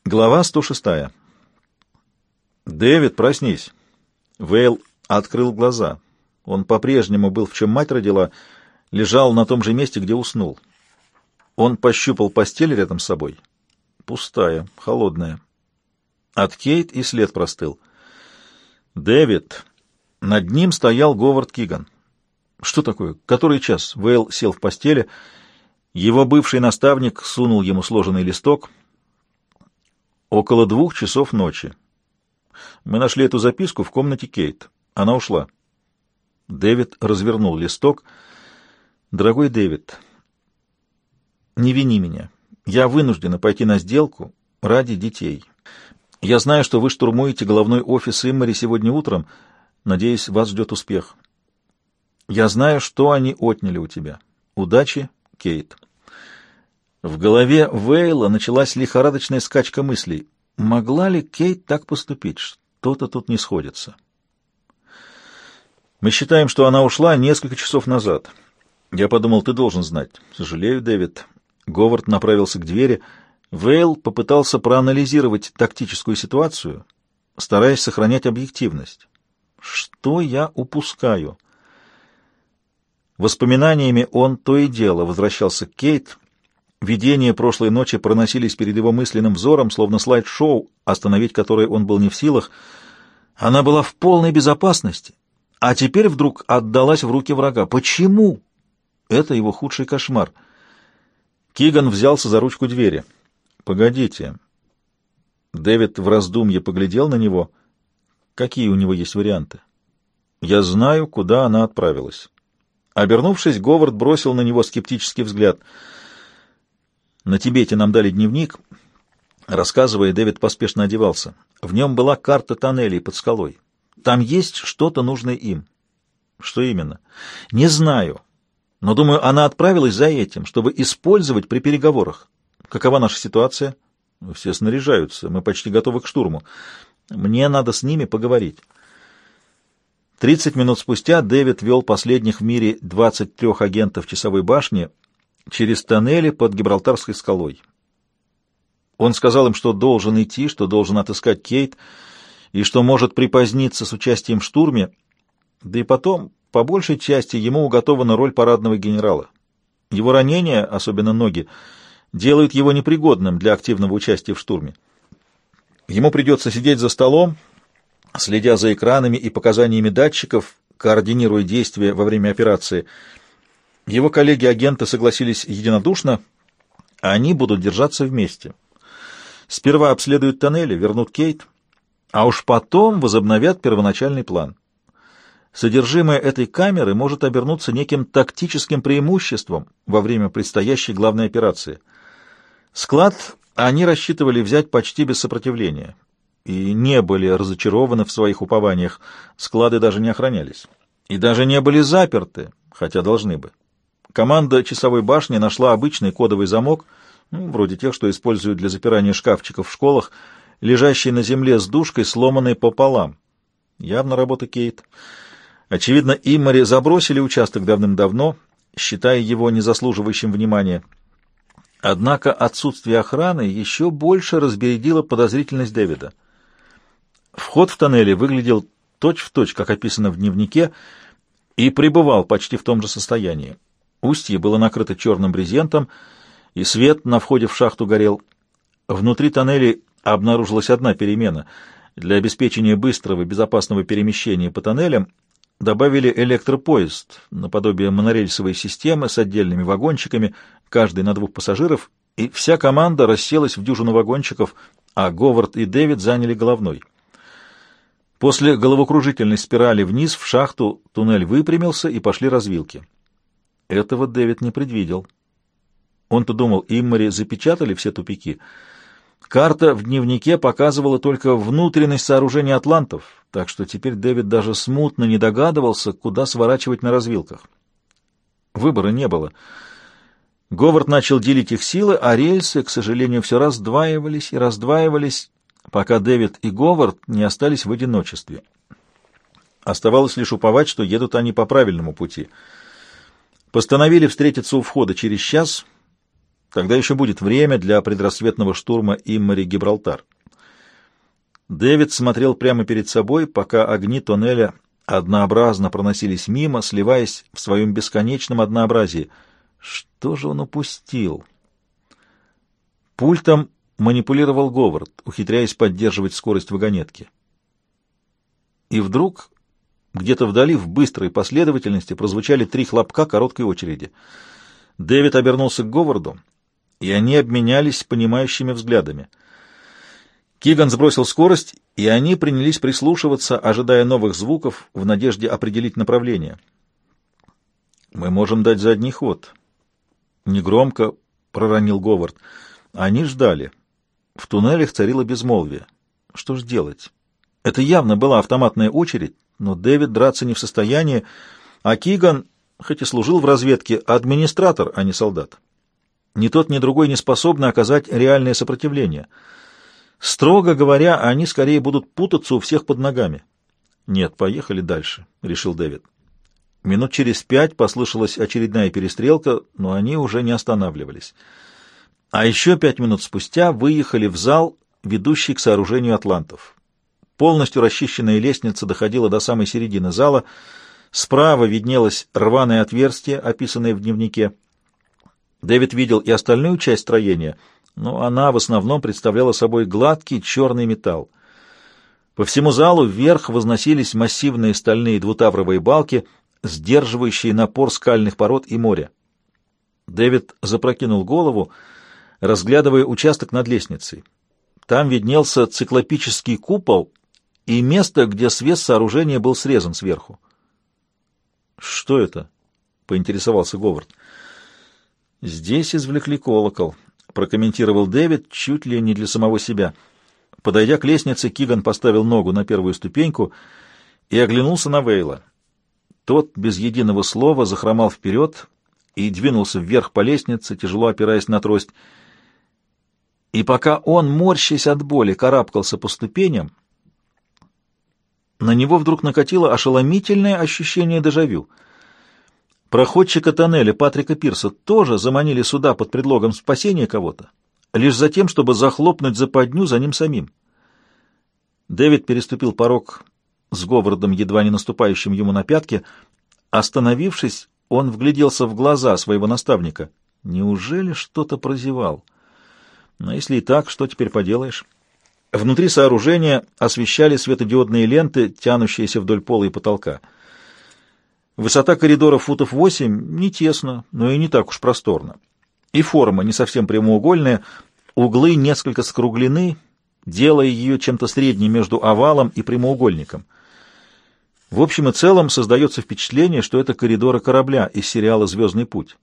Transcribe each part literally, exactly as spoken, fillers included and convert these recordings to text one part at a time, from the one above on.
Глава сто шестая. «Дэвид, проснись!» Вейл открыл глаза. Он по-прежнему был, в чем мать родила, лежал на том же месте, где уснул. Он пощупал постель рядом с собой. Пустая, холодная. От Кейт и след простыл. «Дэвид!» Над ним стоял Говард Киган. «Что такое? Который час?» Вейл сел в постели. Его бывший наставник сунул ему сложенный листок. Около двух часов ночи. Мы нашли эту записку в комнате Кейт. Она ушла. Дэвид развернул листок. «Дорогой Дэвид, не вини меня. Я вынуждена пойти на сделку ради детей. Я знаю, что вы штурмуете головной офис Иммари сегодня утром. Надеюсь, вас ждет успех. Я знаю, что они отняли у тебя. Удачи, Кейт». В голове Вейла началась лихорадочная скачка мыслей. Могла ли Кейт так поступить? Что-то тут не сходится. Мы считаем, что она ушла несколько часов назад. Я подумал, ты должен знать. Сожалею, Дэвид. Говард направился к двери. Вейл попытался проанализировать тактическую ситуацию, стараясь сохранять объективность. Что я упускаю? Воспоминаниями он то и дело возвращался к Кейт. Видения прошлой ночи проносились перед его мысленным взором, словно слайд-шоу, остановить которое он был не в силах. Она была в полной безопасности, а теперь вдруг отдалась в руки врага. Почему? Это его худший кошмар. Киган взялся за ручку двери. «Погодите». Дэвид в раздумье поглядел на него. Какие у него есть варианты? «Я знаю, куда она отправилась». Обернувшись, Говард бросил на него скептический взгляд. «На Тибете нам дали дневник». Рассказывая, Дэвид поспешно одевался. В нем была карта тоннелей под скалой. Там есть что-то нужное им. Что именно? Не знаю. Но, думаю, она отправилась за этим, чтобы использовать при переговорах. Какова наша ситуация? Все снаряжаются. Мы почти готовы к штурму. Мне надо с ними поговорить. Тридцать минут спустя Дэвид вел последних в мире двадцать трех агентов часовой башни через тоннели под Гибралтарской скалой. Он сказал им, что должен идти, что должен отыскать Кейт, и что может припоздниться с участием в штурме, да и потом, по большей части, ему уготована роль парадного генерала. Его ранения, особенно ноги, делают его непригодным для активного участия в штурме. Ему придется сидеть за столом, следя за экранами и показаниями датчиков, координируя действия во время операции. Его коллеги-агенты согласились единодушно, а они будут держаться вместе. Сперва обследуют тоннели, вернут Кейт, а уж потом возобновят первоначальный план. Содержимое этой камеры может обернуться неким тактическим преимуществом во время предстоящей главной операции. Склад они рассчитывали взять почти без сопротивления и не были разочарованы в своих упованиях. Склады даже не охранялись и даже не были заперты, хотя должны бы. Команда часовой башни нашла обычный кодовый замок, ну, вроде тех, что используют для запирания шкафчиков в школах, лежащий на земле с дужкой, сломанной пополам. Явно работа Кейт. Очевидно, Иммари забросили участок давным-давно, считая его незаслуживающим внимания. Однако отсутствие охраны еще больше разбередило подозрительность Дэвида. Вход в тоннели выглядел точь-в-точь, как описано в дневнике, и пребывал почти в том же состоянии. Устье было накрыто черным брезентом, и свет на входе в шахту горел. Внутри тоннелей обнаружилась одна перемена. Для обеспечения быстрого и безопасного перемещения по тоннелям добавили электропоезд, наподобие монорельсовой системы с отдельными вагончиками, каждый на двух пассажиров, и вся команда расселась в дюжину вагончиков, а Говард и Дэвид заняли головной. После головокружительной спирали вниз в шахту туннель выпрямился, и пошли развилки. Этого Дэвид не предвидел. Он-то думал, Иммари запечатали все тупики. Карта в дневнике показывала только внутренность сооружения атлантов, так что теперь Дэвид даже смутно не догадывался, куда сворачивать на развилках. Выбора не было. Говард начал делить их силы, а рельсы, к сожалению, все раздваивались и раздваивались, пока Дэвид и Говард не остались в одиночестве. Оставалось лишь уповать, что едут они по правильному пути. Постановили встретиться у входа через час, Тогда еще будет время для предрассветного штурма Иммари-Гибралтар. Дэвид смотрел прямо перед собой, пока огни тоннеля однообразно проносились мимо, сливаясь в своем бесконечном однообразии. Что же он упустил? Пультом манипулировал Говард, ухитряясь поддерживать скорость вагонетки. И вдруг где-то вдали в быстрой последовательности прозвучали три хлопка короткой очереди. Дэвид обернулся к Говарду, и они обменялись понимающими взглядами. Киган сбросил скорость, и они принялись прислушиваться, ожидая новых звуков в надежде определить направление. «Мы можем дать задний ход», — негромко проронил Говард. Они ждали. В туннелях царило безмолвие. Что ж делать? Это явно была автоматная очередь, но Дэвид драться не в состоянии, а Киган, хоть и служил в разведке, администратор, а не солдат. Ни тот, ни другой не способны оказать реальное сопротивление. Строго говоря, они скорее будут путаться у всех под ногами. «Нет, поехали дальше», — решил Дэвид. Минут через пять послышалась очередная перестрелка, но они уже не останавливались. А еще пять минут спустя выехали в зал, ведущий к сооружению атлантов. Полностью расчищенная лестница доходила до самой середины зала. Справа виднелось рваное отверстие, описанное в дневнике. Дэвид видел и остальную часть строения, но она в основном представляла собой гладкий черный металл. По всему залу вверх возносились массивные стальные двутавровые балки, сдерживающие напор скальных пород и моря. Дэвид запрокинул голову, разглядывая участок над лестницей. Там виднелся циклопический купол и место, где свес сооружения был срезан сверху. «Что это?» — поинтересовался Говард. «Здесь извлекли колокол», — прокомментировал Дэвид чуть ли не для самого себя. Подойдя к лестнице, Киган поставил ногу на первую ступеньку и оглянулся на Вейла. Тот без единого слова захромал вперед и двинулся вверх по лестнице, тяжело опираясь на трость. И пока он, морщась от боли, карабкался по ступеням, на него вдруг накатило ошеломительное ощущение дежавю. Проходчика тоннеля Патрика Пирса тоже заманили сюда под предлогом спасения кого-то, лишь за тем, чтобы захлопнуть западню за ним самим. Дэвид переступил порог с Говардом, едва не наступающим ему на пятки. Остановившись, он вгляделся в глаза своего наставника. Неужели что-то прозевал? Но если и так, что теперь поделаешь? Внутри сооружения освещали светодиодные ленты, тянущиеся вдоль пола и потолка. Высота коридора футов восемь, не тесно, но и не так уж просторно. И форма не совсем прямоугольная, углы несколько скруглены, делая ее чем-то средним между овалом и прямоугольником. В общем и целом создается впечатление, что это коридоры корабля из сериала «Звездный путь».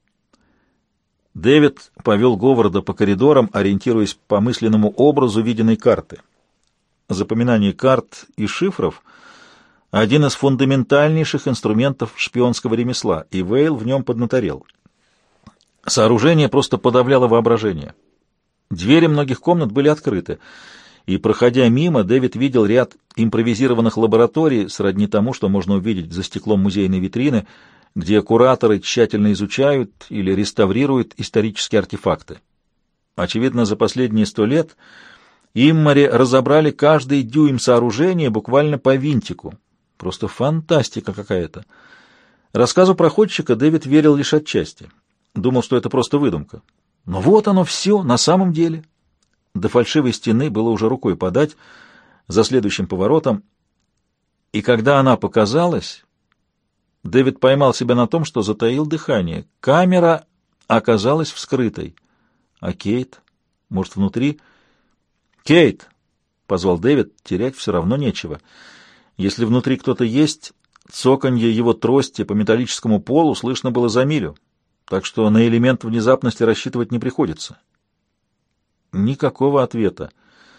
Дэвид повел Говарда по коридорам, ориентируясь по мысленному образу виденной карты. Запоминание карт и шифров — один из фундаментальнейших инструментов шпионского ремесла, и Вейл в нем поднаторел. Сооружение просто подавляло воображение. Двери многих комнат были открыты, и, проходя мимо, Дэвид видел ряд импровизированных лабораторий, сродни тому, что можно увидеть за стеклом музейной витрины, где кураторы тщательно изучают или реставрируют исторические артефакты. Очевидно, за последние сто лет Иммари разобрали каждый дюйм сооружения буквально по винтику. Просто фантастика какая-то. Рассказу проходчика Дэвид верил лишь отчасти. Думал, что это просто выдумка. Но вот оно все на самом деле. До фальшивой стены было уже рукой подать, за следующим поворотом. И когда она показалась, Дэвид поймал себя на том, что затаил дыхание. Камера оказалась вскрытой. А Кейт? Может, внутри? «Кейт!» — позвал Дэвид. Терять все равно нечего. Если внутри кто-то есть, цоканье его трости по металлическому полу слышно было за милю, так что на элемент внезапности рассчитывать не приходится. Никакого ответа.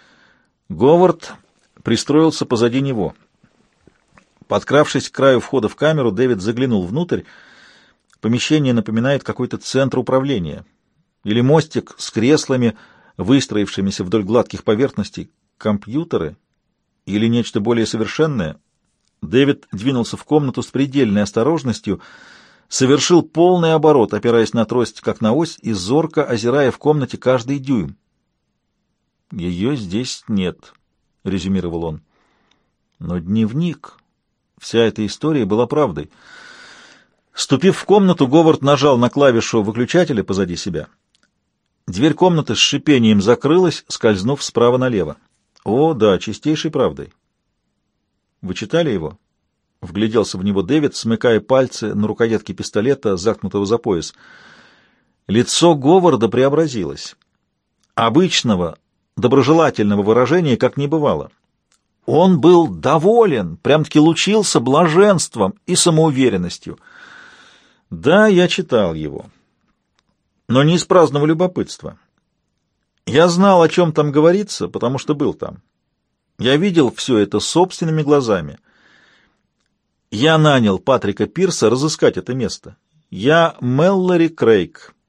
Говард пристроился позади него. Подкравшись к краю входа в камеру, Дэвид заглянул внутрь. Помещение напоминает какой-то центр управления или мостик с креслами, выстроившимися вдоль гладких поверхностей, компьютеры или нечто более совершенное. Дэвид двинулся в комнату с предельной осторожностью, совершил полный оборот, опираясь на трость как на ось и зорко озирая в комнате каждый дюйм. «Ее здесь нет», — резюмировал он. Но дневник, вся эта история была правдой. Ступив в комнату, Говард нажал на клавишу выключателя позади себя. Дверь комнаты с шипением закрылась, скользнув справа налево. О, да, чистейшей правдой. Вы читали его? Вгляделся в него Дэвид, смыкая пальцы на рукоятке пистолета, заткнутого за пояс. Лицо Говарда преобразилось. Обычного, доброжелательного выражения как не бывало. Он был доволен, прям-таки лучился блаженством и самоуверенностью. Да, я читал его, но не из праздного любопытства. Я знал, о чем там говорится, потому что был там. Я видел все это собственными глазами. Я нанял Патрика Пирса разыскать это место. Я Мэллори Крейг.